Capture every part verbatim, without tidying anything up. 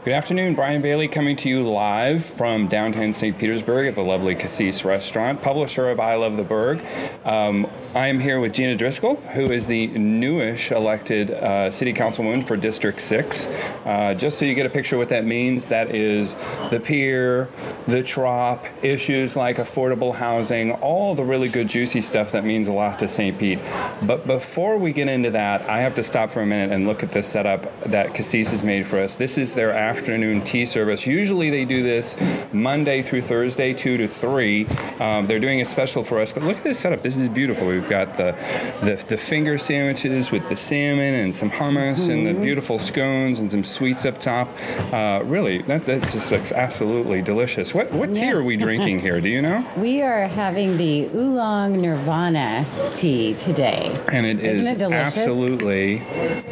Good afternoon, Brian Bailey coming to you live from downtown Saint Petersburg at the lovely Cassis Restaurant, publisher of I Love the Burg. Um, I am here with Gina Driscoll, who is the newish elected uh, city councilwoman for District six. Uh, just so you get a picture of what that means, that is the pier, the trop, issues like affordable housing, all the really good juicy stuff that means a lot to Saint Pete. But before we get into that, I have to stop for a minute and look at this setup that Cassis has made for us. This is their afternoon tea service. Usually they do this Monday through Thursday, two to three. Um, they're doing a special for us, but look at this setup. This is beautiful. We've got the the, the finger sandwiches with the salmon and some hummus mm-hmm. and the beautiful scones and some sweets up top. Uh, really, that, that just looks absolutely delicious. What what tea yeah. are we drinking here? Do you know? We are having the Oolong Nirvana tea today. And it Isn't is it delicious? Absolutely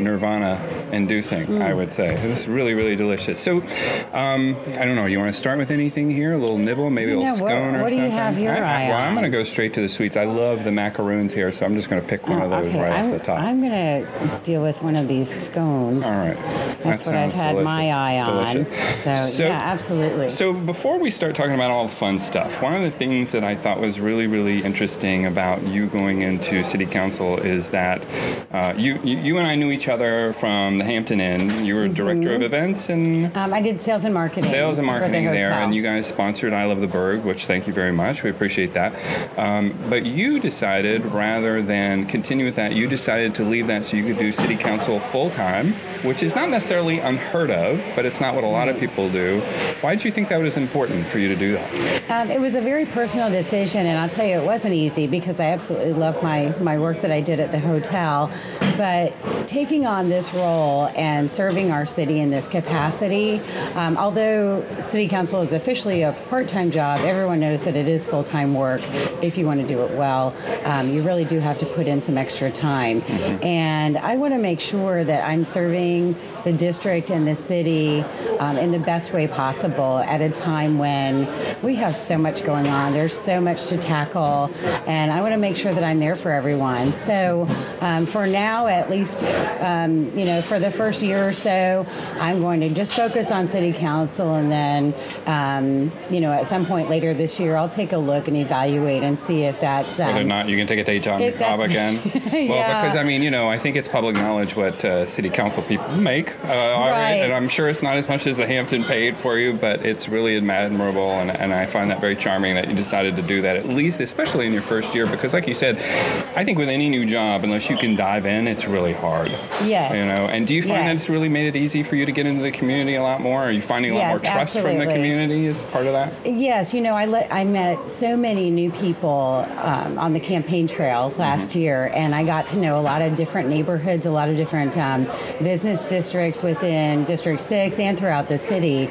nirvana-inducing, mm. I would say. It's really, really delicious. So, um, I don't know. You want to start with anything here? A little nibble, maybe a no, little what, scone or what something? What do you have your I, eye I, well, on? I'm going to go straight to the sweets. I love the macaroons here, so I'm just going to pick one oh, of those okay. right I'm, off the top. I'm going to deal with one of these scones. All right. That's that what I've had delicious. my eye on. Delicious. So, so, yeah, absolutely. So before we start talking about all the fun stuff, one of the things that I thought was really, really interesting about you going into City Council is that uh, you, you you and I knew each other from the Hampton Inn. You were mm-hmm. director of events and um, I did sales and marketing. Sales and marketing for the there, hotel. and you guys sponsored I Love the Burg, which thank you very much. We appreciate that. Um, but you decided, rather than continue with that, you decided to leave that so you could do City Council full time, which is not necessarily unheard of, but it's not what a lot of people do. Why did you think that was important for you to do that? Um, it was a very personal decision, and I'll tell you, it wasn't easy because I absolutely love my, my work that I did at the hotel. But taking on this role and serving our city in this capacity, um, although City Council is officially a part-time job, everyone knows that it is full-time work if you want to do it well. Um, you really do have to put in some extra time. Mm-hmm. And I want to make sure that I'm serving the district and the city um, in the best way possible at a time when we have so much going on. There's so much to tackle, and I want to make sure that I'm there for everyone. So um, for now, at least, um, you know, for the first year or so, I'm going to just focus on City Council, and then, um, you know, at some point later this year, I'll take a look and evaluate and see if that's... Um, Whether or not you can take a day job again. Well, yeah. because, I mean, you know, I think it's public knowledge what uh, City Council people make. Uh, all right. And I'm sure it's not as much as the Hampton paid for you, but it's really admirable, and, and I find that very charming that you decided to do that, at least, especially in your first year, because like you said, I think with any new job, unless you can dive in, it's really hard. Yes. You know, and do you find yes. that it's really made it easy for you to get into the community a lot more? Are you finding a lot yes, more trust absolutely. from the community as part of that? Yes. You know, I, let, I met so many new people um, on the campaign trail last mm-hmm. year, and I got to know a lot of different neighborhoods, a lot of different um, business districts within District six and throughout the city.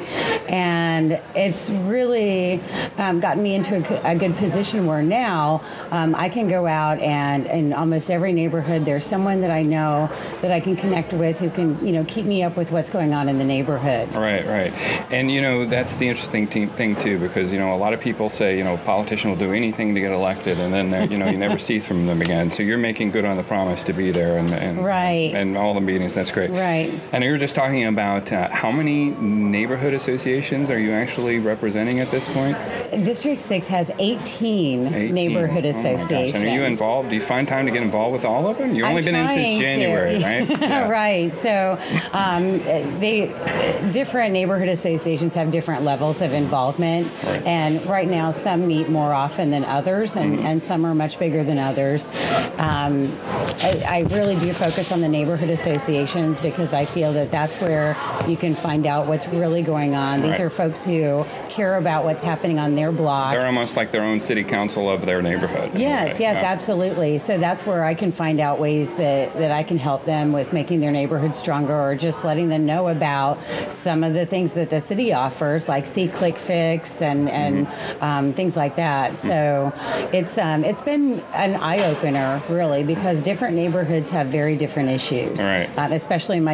And it's really um, gotten me into a, a good position where now um, I can go out and in almost every neighborhood there's someone that I know that I can connect with who can, you know, keep me up with what's going on in the neighborhood. Right, right. And, you know, that's the interesting te- thing, too, because, you know, a lot of people say, you know, a politician will do anything to get elected, and then, you know, you never see from them again. So you're making good on the promise to be there and, and, right. and all the meetings. That's great. Right. And you were just talking about uh, how many neighborhood associations are you actually representing at this point? District six has eighteen, eighteen. Neighborhood oh associations. And are you involved? Do you find time to get involved with all of them? You've only I'm been in since January, to. right? Yeah. Right. So um, they different neighborhood associations have different levels of involvement. Right. And right now some meet more often than others, and, mm-hmm. and some are much bigger than others. Um, I, I really do focus on the neighborhood associations because I feel that that's where you can find out what's really going on. These right. are folks who care about what's happening on their block. They're almost like their own city council of their neighborhood. Yes, yes, yeah. absolutely. So that's where I can find out ways that, that I can help them with making their neighborhood stronger, or just letting them know about some of the things that the city offers, like See Click Fix and, and mm-hmm. um, things like that. So it's um, it's been an eye-opener, really, because different neighborhoods have very different issues. Right. Um, especially in my district,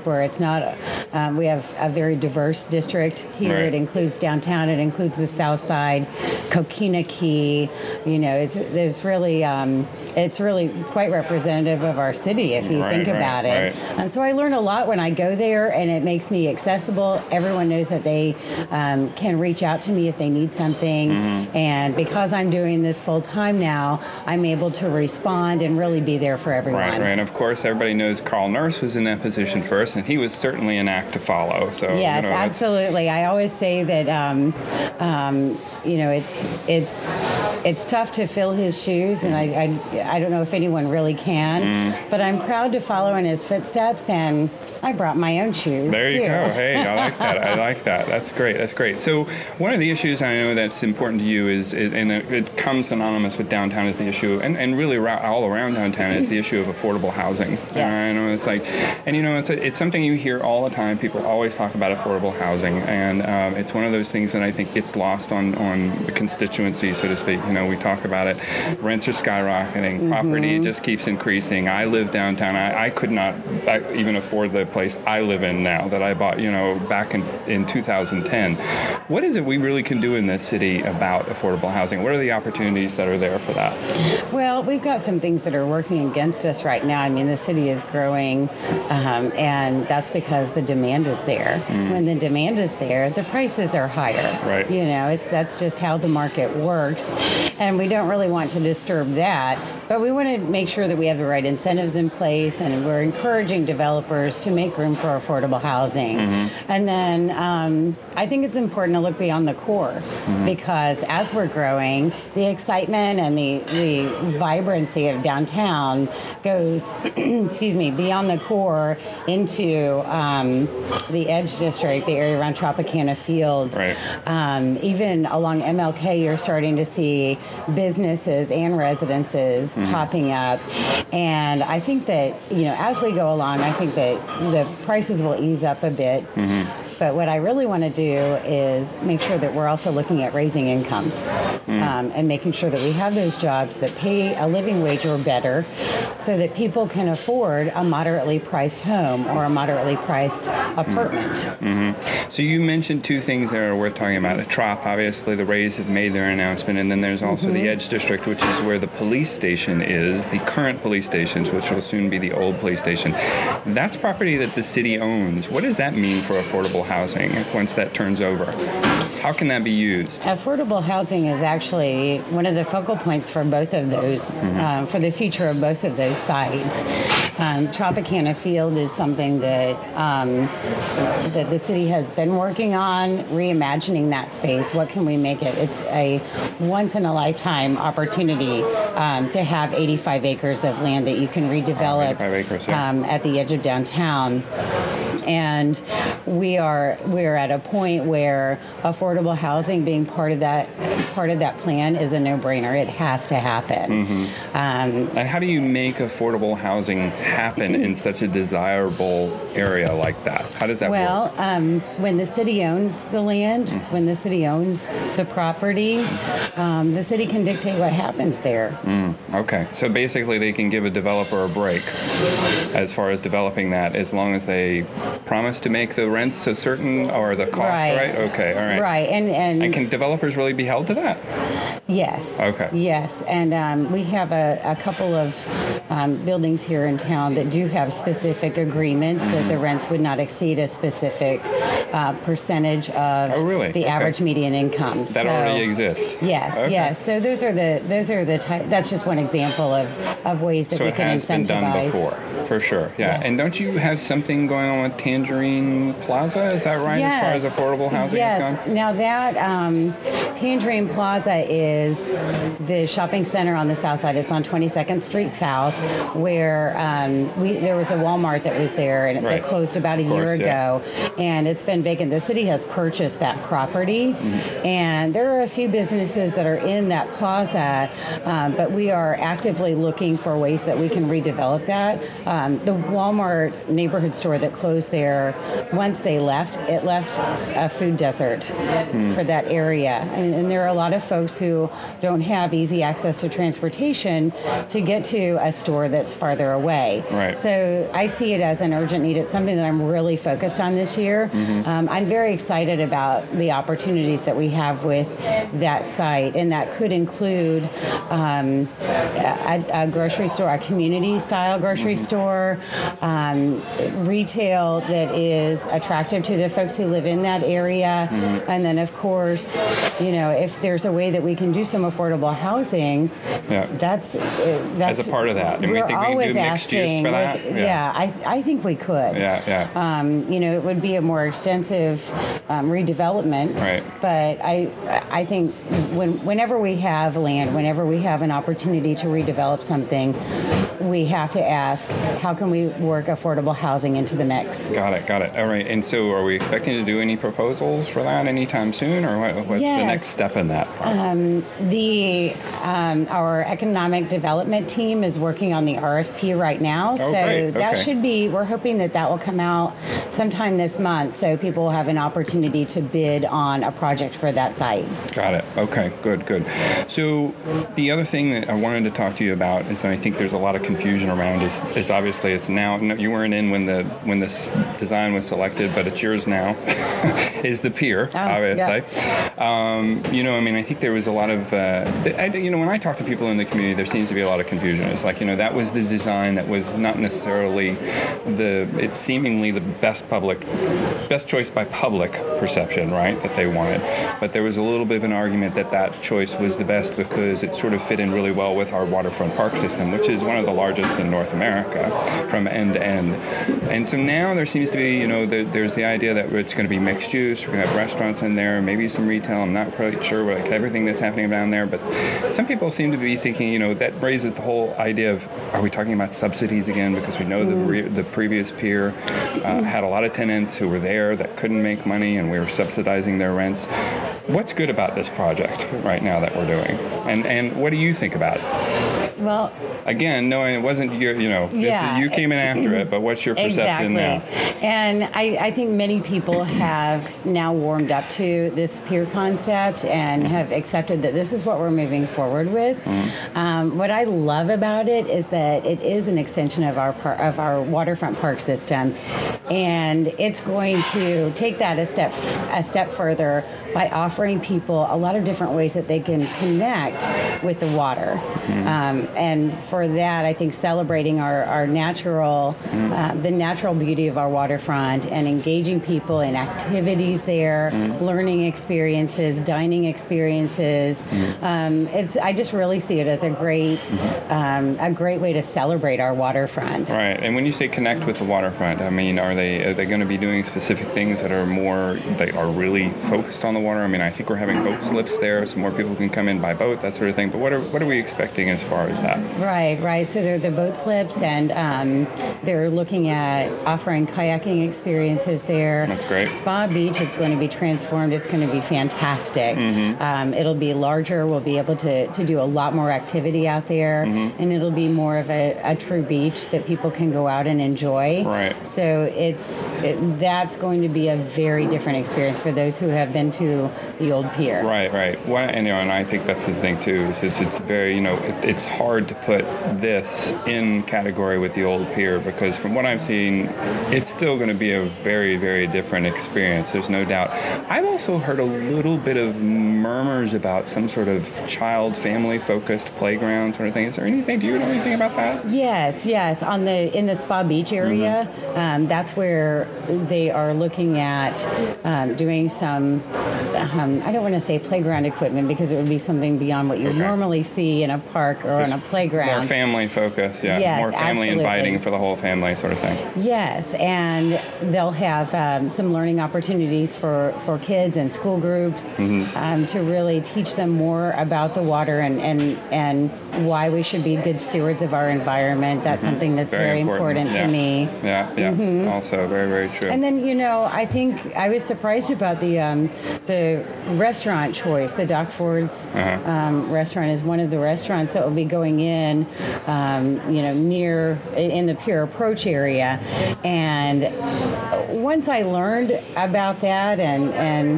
district where it's not, um, we have a very diverse district here. Right. It includes downtown, it includes the south side, Coquina Key. You know, it's there's really, um, it's really quite representative of our city if you Right, think right, about it. right. And so I learn a lot when I go there, and it makes me accessible. Everyone knows that they um, can reach out to me if they need something. Mm-hmm. And because I'm doing this full time now, I'm able to respond and really be there for everyone. Right, right. And of course, everybody knows Carl Nurse was in that position first, and he was certainly an act to follow. So yes, you know, absolutely. I always say that um, um, you know it's it's it's tough to fill his shoes, and I I, I don't know if anyone really can, mm. but I'm proud to follow in his footsteps, and I brought my own shoes. There too. you go. Hey, I like that. I like that. That's great. That's great. So one of the issues I know that's important to you is, and it comes synonymous with downtown, is the issue, and, and really all around downtown is the issue of affordable housing. Yes. I know it's like, and you know, it's a, it's something you hear all the time. People always talk about affordable housing, and um, it's one of those things that I think gets lost on, on the constituency, so to speak. You know, we talk about it. Rents are skyrocketing. Mm-hmm. Property just keeps increasing. I live downtown. I, I could not I even afford the place I live in now that I bought, you know, back in, in two thousand ten. What is it we really can do in this city about affordable housing? What are the opportunities that are there for that? Well, we've got some things that are working against us right now. I mean, the city is growing, um, and that's because the demand is there. Mm. When the demand is there, the prices are higher. Right. You know, it, that's just how the market works, and we don't really want to disturb that, but we want to make sure that we have the right incentives in place, and we're encouraging developers to make room for affordable housing. Mm-hmm. And then um, I think it's important to look beyond the core, mm-hmm. because as we're growing, the excitement and the, the vibrancy of downtown goes, excuse me, beyond the core into um, the Edge District, the area around Tropicana Field. Right. Um, even along M L K, you're starting to see businesses and residences mm-hmm. popping up. And I think that, you know, as we go along, I think that the prices will ease up a bit. Mm-hmm. But what I really want to do is make sure that we're also looking at raising incomes mm. um, and making sure that we have those jobs that pay a living wage or better so that people can afford a moderately priced home or a moderately priced apartment. Mm-hmm. So you mentioned two things that are worth talking about. The Trop, obviously the Rays have made their announcement, and then there's also mm-hmm. the Edge District, which is where the police station is, the current police stations, which will soon be the old police station. That's property that the city owns. What does that mean for affordable housing once that turns over? How can that be used? Affordable housing is actually one of the focal points for both of those, mm-hmm. uh, for the future of both of those sites. Um, Tropicana Field is something that um, that the city has been working on, reimagining that space. What can we make it? It's a once-in-a-lifetime opportunity um, to have eighty-five acres of land that you can redevelop eighty-five acres, yeah. um, at the edge of downtown. And we are we're at a point where affordable housing being part of that part of that plan is a no-brainer. It has to happen. Mm-hmm. Um, and how do you make affordable housing happen in such a desirable area like that? How does that well, work? Well, um, when the city owns the land, mm-hmm. when the city owns the property, um, the city can dictate what happens there. Mm, okay. So basically they can give a developer a break as far as developing that, as long as they promise to make the rents a certain, or the cost, right? right? Okay, all right. Right, and, and... And can developers really be held to that? Yes. Okay. Yes, and um, we have a, a couple of um, buildings here in town that do have specific agreements mm-hmm. that the rents would not exceed a specific uh, percentage of oh, really? the okay. average median income. That so, already exists? Yes, okay. yes. So those are the, those are the ty- that's just one example of, of ways that so we can incentivize. So it has been done before, for sure, yeah. Yes. And don't you have something going on with Tangerine Plaza? Is that right, yes. as far as affordable housing yes. is gone? Now that um, Tangerine Plaza is the shopping center on the south side. It's on twenty-second Street South, where um, we there was a Walmart that was there, and right. it closed about a course, year ago, yeah. and it's been vacant. The city has purchased that property, mm-hmm. and there are a few businesses that are in that plaza, um, but we are actively looking for ways that we can redevelop that. Um, the Walmart neighborhood store that closed there, once they left, it left a food desert mm. for that area, and, and there are a lot of folks who don't have easy access to transportation to get to a store that's farther away. Right. So I see it as an urgent need. It's something that I'm really focused on this year. Mm-hmm. Um, I'm very excited about the opportunities that we have with that site, and that could include um, a, a grocery store, a community-style grocery mm-hmm. store, um, retail that is attractive to the folks who live in that area, mm-hmm. and then, of course, you know, if there's a way that we can do some affordable housing, yeah. that's that's as a part of that. And we're we think we always can do mixed use for that. With, yeah, yeah I, I think we could. Yeah, yeah. Um, you know, it would be a more extensive um, redevelopment. Right. But I, I think when, whenever we have land, whenever we have an opportunity to redevelop something, we have to ask, how can we work affordable housing into the mix? Got it, got it. All right. And so, are we expecting to do any proposals for that anytime soon, or what, what's yes. the next step in that process? Um, the um, our economic development team is working on the R F P right now, oh, so great. that Okay. should be. We're hoping that that will come out sometime this month, so people will have an opportunity to bid on a project for that site. Got it. Okay. Good. Good. So, the other thing that I wanted to talk to you about is that I think there's a lot of confusion around is, is obviously it's now. No, you weren't in when the when this design was selected, but it's yours now. is the pier, oh, obviously. Yes. Um, you know, I mean, I think there was a lot of, uh, I, you know, when I talk to people in the community, there seems to be a lot of confusion. It's like, you know, that was the design that was not necessarily the, it's seemingly the best public, best choice by public perception, right, that they wanted. But there was a little bit of an argument that that choice was the best because it sort of fit in really well with our waterfront park system, which is one of the largest in North America from end to end. And so now there seems to be, you know, there, there's the idea that it's going to be mixed use. We're going to have restaurants in there, maybe some retail. I'm not quite sure like everything that's happening down there, but some people seem to be thinking, you know, that raises the whole idea of, are we talking about subsidies again? Because we know mm. the re- the previous pier uh, had a lot of tenants who were there that couldn't make money, and we were subsidizing their rents. What's good about this project right now that we're doing? And and what do you think about it? Well, again, knowing it wasn't your, you know, yeah. this, you came in after it, but what's your perception exactly. now? And I, I think many people have now warmed up to this pier concept and have accepted that this is what we're moving forward with. Mm-hmm. Um, what I love about it is that it is an extension of our par- of our waterfront park system, and it's going to take that a step a step further by offering people a lot of different ways that they can connect with the water. Mm-hmm. Um, and for that, I think celebrating our, our natural, mm. uh, the natural beauty of our waterfront and engaging people in activities there, mm. learning experiences, dining experiences. Mm. Um, it's I just really see it as a great, mm-hmm. um, a great way to celebrate our waterfront. Right. And when you say connect with the waterfront, I mean, are they are they going to be doing specific things that are more that are really focused on the water? I mean, I think we're having boat slips there, so more people can come in by boat, that sort of thing. But what are what are we expecting as far as that? Right, right. So they're the boat slips, and um, they're looking at offering kayaking experiences there. That's great. Spa Beach is going to be transformed. It's going to be fantastic. Mm-hmm. Um, it'll be larger. We'll be able to, to do a lot more activity out there, mm-hmm. and it'll be more of a, a true beach that people can go out and enjoy. Right. So it's it, that's going to be a very different experience for those who have been to the old pier. Right, right. Well, and, you know, and I think that's the thing too. Is, is it's very, you know, it, it's hard to put this in category with the old pier because from what I've seen, it's still going to be a very, very different experience. There's no doubt. I've also heard a little bit of murmurs about some sort of child, family-focused playground sort of thing. Is there anything? Do you know anything about that? Yes, yes. On the in the Spa Beach area, mm-hmm. um, that's where they are looking at um, doing some. Um, I don't want to say playground equipment because it would be something beyond what you okay. normally see in a park or Just on a playground. More family focused, yeah. Yes, more family absolutely. inviting for the whole family sort of thing. Yes, and they'll have um, some learning opportunities for, for kids and school groups mm-hmm. um, to really teach them more about the water and, and, and why we should be good stewards of our environment. That's mm-hmm. something that's very, very important, important yeah. to me. Yeah, yeah. Mm-hmm. Also very, very true. And then, you know, I think I was surprised about the um, the restaurant choice. The Doc Ford's uh-huh. um, restaurant is one of the restaurants that will be going going in, um, you know, near in the Pier Approach area, and once I learned about that and and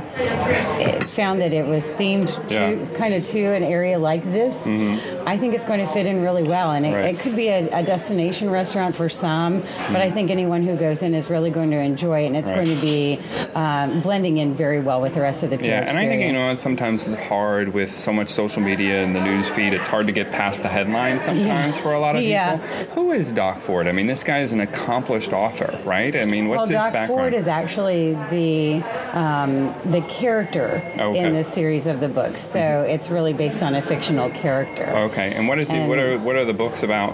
it found that it was themed to Yeah. kind of to an area like this, mm-hmm. I think it's going to fit in really well, and it, right. it could be a, a destination restaurant for some, mm-hmm. but I think anyone who goes in is really going to enjoy it, and it's right. going to be um, blending in very well with the rest of the Pier Yeah, experience. and I think, you know, sometimes it's hard with so much social media and the news feed. It's hard to get past the headlines sometimes yeah. for a lot of people. Yeah. Who is Doc Ford? I mean, this guy is an accomplished author, right? I mean, what's well, his Doc background? Ford is actually the um, the character okay. in the series of the books, so mm-hmm. it's really based on a fictional character. Okay, and what is he? And what are what are the books about?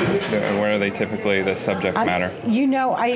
What are they typically the subject I, matter? You know, I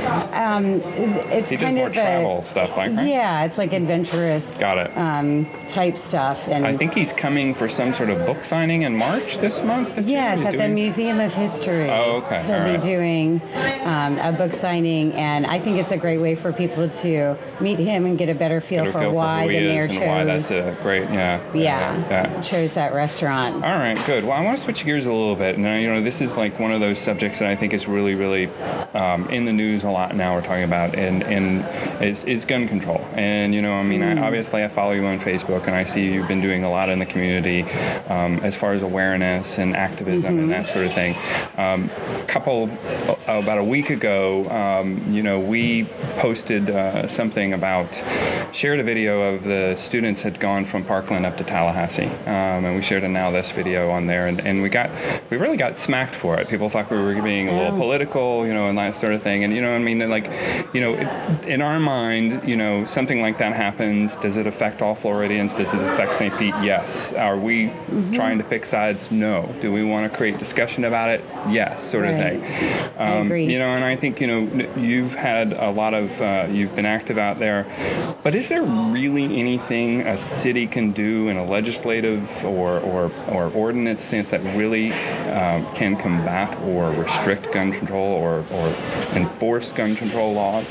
um, it's he kind does more of travel a, stuff, like right? Yeah, it's like adventurous. Got it. Um, type stuff, and I think he's coming for some sort of book signing in March this month. Yes, he's at doing... the Museum of History. Oh, okay. He'll All be right. doing um, a book signing, and I think it's a great way for people to meet him and get a better feel Get a for feel why for the who he mayor is and chose. why that's a great, yeah, yeah, yeah. chose that restaurant. All right, good. Well, I want to switch gears a little bit. And, you know, this is like one of those subjects that I think is really, really um, in the news a lot now. We're talking about and and is, is gun control. And, you know, I mean, mm. I, obviously I follow you on Facebook, and I see you've been doing a lot in the community um, as far as awareness and activism mm-hmm. and that sort of thing. Um, a couple, uh, about a week ago, um, you know, we posted uh, something about, shared a video of the students had gone from Parkland up to Tallahassee. Um, and we shared a Now This video on there, and, and we got, we really got smacked for it. People thought we were being a little political, you know, and that sort of thing. And, you know, I mean, like, you know, it, in our mind, you know, something like that happens. Does it affect all Floridians? Does it affect Saint Pete? Yes. Are we mm-hmm. trying to pick sides? No. Do we want to create discussion about it? Yes, sort of right. thing. Um, I agree. You know, and I think, you know, you've had a lot of, uh, you've been active out there, but is there really anything a city can do in a legislative or, or, or ordinance sense that really um, can combat or restrict gun control or, or enforce gun control laws?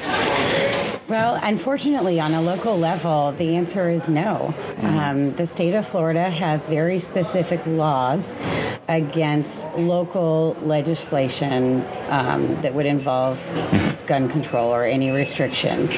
Well, unfortunately, on a local level, the answer is no. Mm-hmm. Um, the state of Florida has very specific laws against local legislation um, that would involve gun control or any restrictions.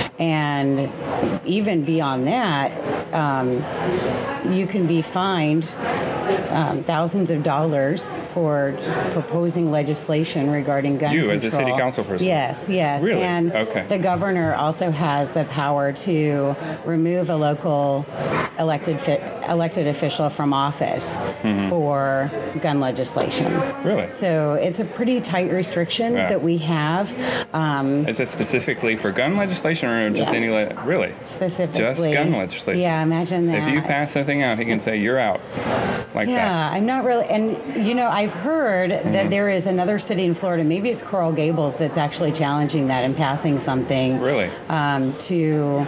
And even beyond that, um, you can be fined um, thousands of dollars for just proposing legislation regarding gun you, control. You, as a city council person? Yes, yes. Really? And okay. the governor also has the power to remove a local elected fi- elected official from office mm-hmm. for gun legislation. Really? So it's a pretty tight restriction yeah. that we have. Um, Is it specifically for gun legislation or just yes. any... Le- really? Specifically. Just gun legislation? Yeah, imagine that. If you pass something out, he can say, you're out. Like yeah, that. Yeah, I'm not really... And, you know, I've heard mm-hmm. that there is another city in Florida, maybe it's Coral Gables, that's actually challenging that and passing something... Really? Um, to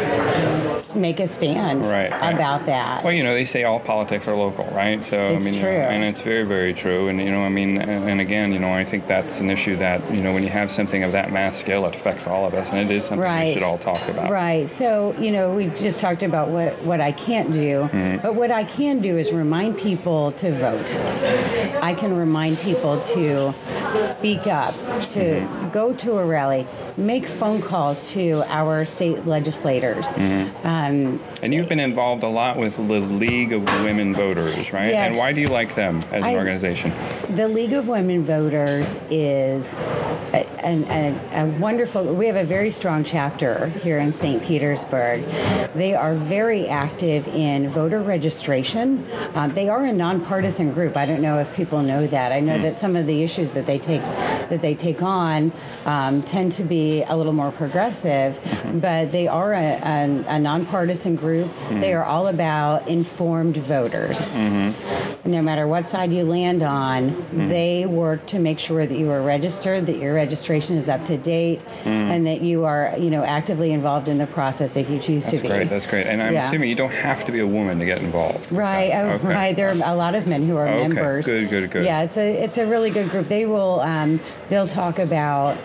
make a stand right, right. about that. Well, you know, they say all politics are local, right? So it's I mean, true. You know, and it's very, very true. And you know, I mean, and, and again, you know, I think that's an issue that you know, when you have something of that mass scale, it affects all of us, and it is something right. we should all talk about. Right. So you know, we just talked about what what I can't do, mm-hmm. but what I can do is remind people to vote. I can remind people to speak up, to mm-hmm. go to a rally, make phone calls to our state legislators. Mm-hmm. Um, and you've been involved a lot with the League of Women Voters, right? Yes. And why do you like them as an I, organization? The League of Women Voters is a, a, a wonderful, we have a very strong chapter here in Saint Petersburg. They are very active in voter registration. Um, they are a nonpartisan group. I don't know if people know that. I know mm. that some of the issues that they take that they take on um, tend to be a little more progressive, mm-hmm. but they are a, a, a nonpartisan group. Mm-hmm. They are all about informed voters. Mm-hmm. No matter what side you land on, mm-hmm. they work to make sure that you are registered, that your registration is up to date, mm-hmm. and that you are, you know, actively involved in the process if you choose That's to be. That's great. That's great. And I'm yeah. assuming you don't have to be a woman to get involved. Right. Okay. Oh, okay. Right. There are a lot of men who are okay. members. Good. Good. Good. Yeah. It's a it's a really good group. They will um, they'll talk about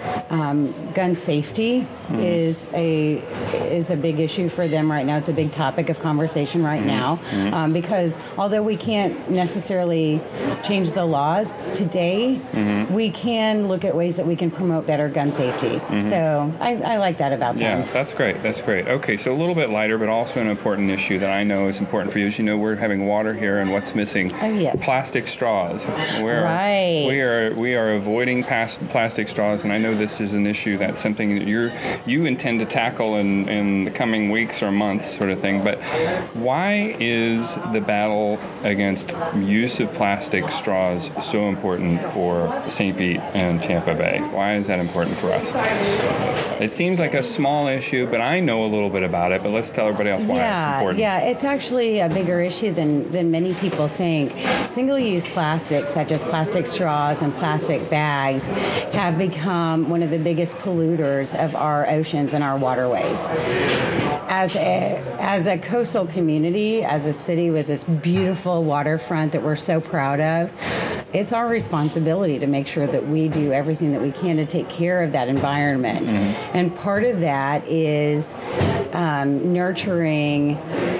um, gun safety mm-hmm. is a is a big issue for them right now. It's a big topic of conversation right mm-hmm. now mm-hmm. Um, because although we can't necessarily change the laws today, mm-hmm. we can look at ways that we can promote better gun safety. Mm-hmm. So I, I like that about them. Yeah, that's great. That's great. Okay, so a little bit lighter, but also an important issue that I know is important for you. As you know, we're having water here, and what's missing? Oh, yes. Plastic straws. We're, right. We are we are avoiding past plastic straws, and I know this is an issue that's something that you're you intend to tackle in, in the coming weeks or months, sort of thing. But why is the battle against use of plastic straws so important for Saint Pete and Tampa Bay? Why is that important for us? It seems like a small issue, but I know a little bit about it. But let's tell everybody else why yeah, it's important. Yeah, it's actually a bigger issue than, than many people think. Single-use plastics, such as plastic straws and plastic bags, have become one of the biggest polluters of our oceans and our waterways. As a, as a coastal community, as a city with this beautiful waterfront that we're so proud of, it's our responsibility to make sure that we do everything that we can to take care of that environment. Mm-hmm. And part of that is um, nurturing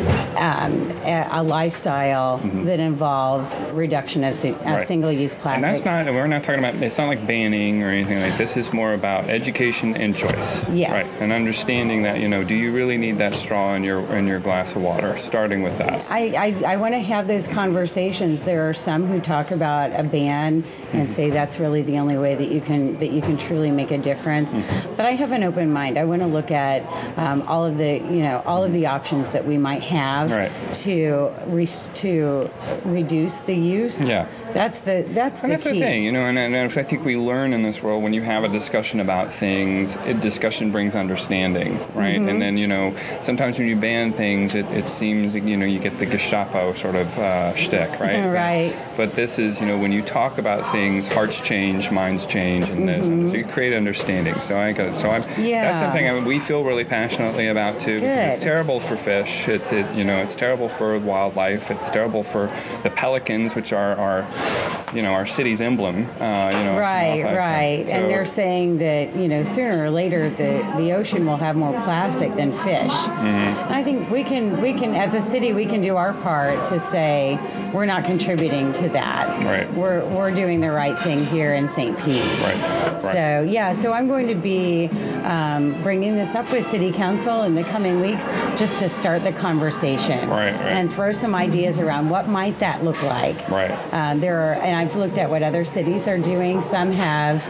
um, a, a lifestyle mm-hmm. that involves reduction of, of right. single-use plastics. And that's not, we're not talking about, it's not like banning or anything like this. Is more about education and choice. Yes. Right. And understanding that, you know, do you really need that straw in your in your glass of water? Starting with that. I, I, I want to have those conversations. There are some who talk about a ban and mm-hmm. say that's really the only way that you can that you can truly make a difference. Mm-hmm. But I have an open mind. I want to look at um, all of the you know all of the options that we might have right. to re- to reduce the use. Yeah. That's the that's and the that's key. the thing, you know, and, and I think we learn in this world when you have a discussion about things, it, discussion brings understanding, right? Mm-hmm. And then, you know, sometimes when you ban things, it, it seems, you know, you get the Gestapo sort of uh, shtick, right? Right. But this is, you know, when you talk about things, hearts change, minds change, and mm-hmm. this, so you create understanding. So I got so I'm yeah. that's something I mean, we feel really passionately about too. Good. It's terrible for fish. It's it, you know, it's terrible for wildlife. It's terrible for the pelicans, which are our you know, our city's emblem. Uh, you know, right, right. So, and they're saying that, you know, sooner or later the, the ocean will have more plastic than fish. Mm-hmm. And I think we can, we can, as a city, we can do our part to say we're not contributing to that. Right. We're we're doing the right thing here in Saint Pete. Right. right. So, yeah, so I'm going to be um, bringing this up with City Council in the coming weeks just to start the conversation. Right, right. And throw some ideas around what might that look like. Right. Uh, there are, and I've looked at what other cities are doing. Some have,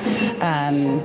um,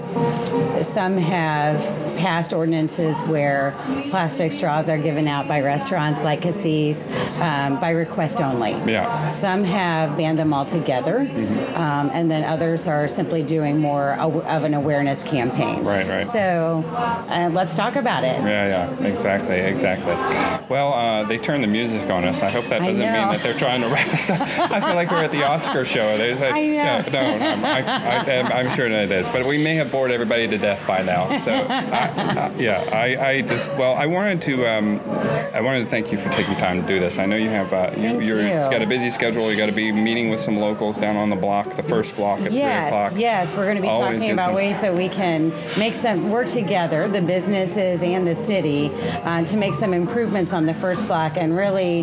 some have passed ordinances where plastic straws are given out by restaurants like Cassis um, by request only. Yeah. Some have banned them altogether, mm-hmm. um, and then others are simply doing more of an awareness campaign. Right, right. So uh, let's talk about it. Yeah, yeah, exactly, exactly. Well, uh, they turned the music on us. I hope that doesn't mean that they're trying to wrap us up. I feel like we're at the Oscar show. There's like, I know. Yeah, no, no, I, I, I'm sure that it is. But we may have bored everybody to death by now. So, I, I, yeah, I, I just, well, I wanted to, um, I wanted to thank you for taking time to do this. I know you have, uh, you, you're, you. It's got a busy schedule. You got to be meeting with some locals down on the block, the first block at yes, three o'clock. Yes, we're going to be Always talking about some... ways that we can make some, work together, the businesses and the city, uh, to make some improvements on the first block and really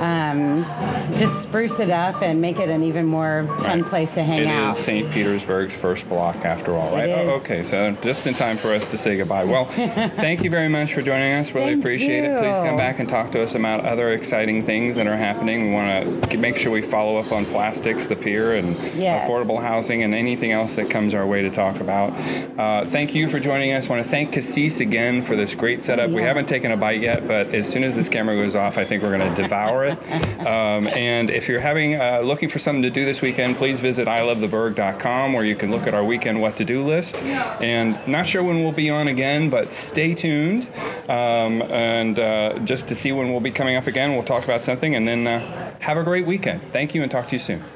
um, just spruce it up and make it an even more fun right. place to hang it out. It is Saint Petersburg's first block after all, right? It is. Oh, okay, so just in time for us to say goodbye. Well, thank you very much for joining us. Really Thank appreciate you. it. Please come back and talk to us about other exciting things that are happening. We want to make sure we follow up on plastics, the pier, and yes. affordable housing, and anything else that comes our way to talk about. Uh, thank you for joining us. I want to thank Cassis again for this great setup. Yeah. We haven't taken a bite yet, but as soon as this camera goes off, I think we're going to devour it. Um, and if you're having uh, looking for something to do this weekend, please visit I love the burg dot com, where you can look at our weekend what to do list. And not sure when we'll be on again, but stay tuned. Um, and uh, just to see when we'll be coming up again, we'll talk about something, and then uh, have a great weekend. Thank you, and talk to you soon.